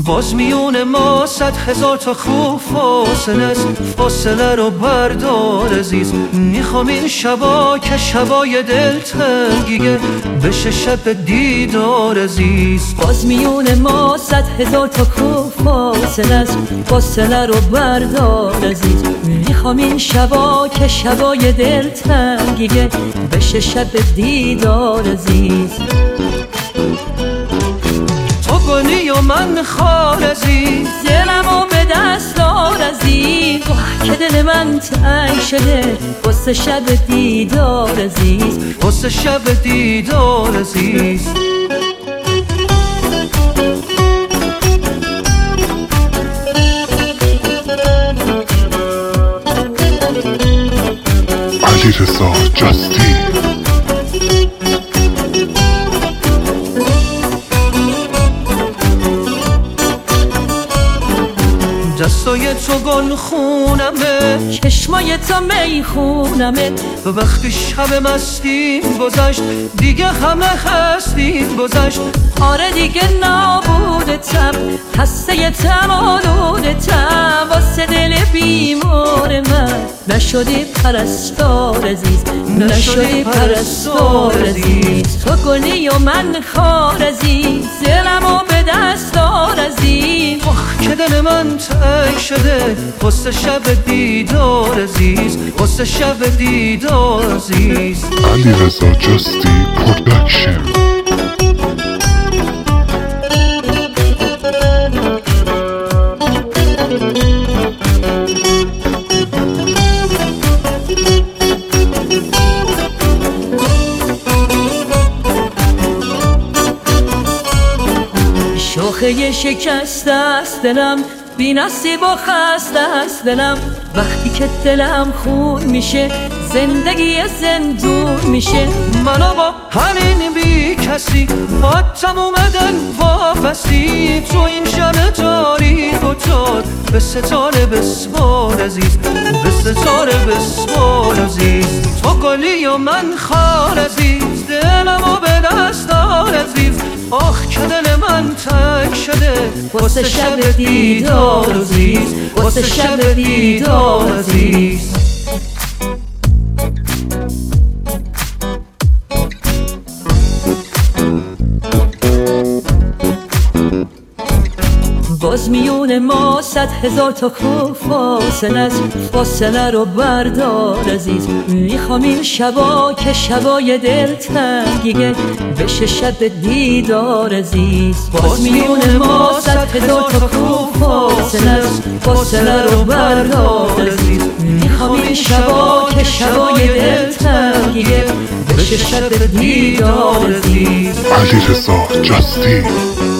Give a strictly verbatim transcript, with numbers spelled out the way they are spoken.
باز میون ما صد هزار تا خوب فاصله است، فاصله رو بردار عزیز. میخوام این شبا که شبای دلتنگیه بشه شب دیدار عزیز. باز میون ما صد هزار تا خوب فاصله است، فاصله رو بردار عزیز. میخوام این شبا که شبای دلتنگیه بشه شب دیدار عزیز. تو گلی و من خار عزیز، دلمو به دست دار عزیز. واه که دل من تنگ شده واسه شب دیدار عزیز، واسه شب دیدار عزیز. علیرضا جاستی. دستای تو گل خونمه، چشمای تو می خونمه. وقتی شب مستیم گذشت دیگه همه هستیم گذشت. آره دیگه نابودتم، خسته تم آلودتم. واسه دل بیمار من نشدی پرستار عزیز، نشدی پرستار عزیز. تو گلی و من خار عزیز، دلمو به دست دار عزیز. آخ که دل من تنگ شده واسه شب دیدار عزیز، واسه شب دیدار عزیز. علیرضا جاستی پروداکشن. شاخه شکست است دلم، بی نصیب و خسته است دلم. وقتی که دلم خون میشه زندگی زندون میشه. منو با همین بی کسی با تموم دل وابستی. تو این شب تاریک و تار به ستاره بسپار عزیز، به ستاره بسپار عزیز. تو گلی و من خار عزیز، دلمو به دست دار عزیز. آخ که دل من تنگ شده واسه شب دیدار عزیز، واسه شب دیدار عزیز. باز میون ما صد هزار تا خوب فاصله است، فاصله رو بردار عزیز. میخوام این شبا که شبای دلتنگیه بشه شب دیدار عزیز. باز میون ما صد هزار تا خوب فاصله است، فاصله رو بردار عزیز. میخوام این شبا که شبای دلتنگیه بشه شب دیدار عزیز. علیرضا جاستی.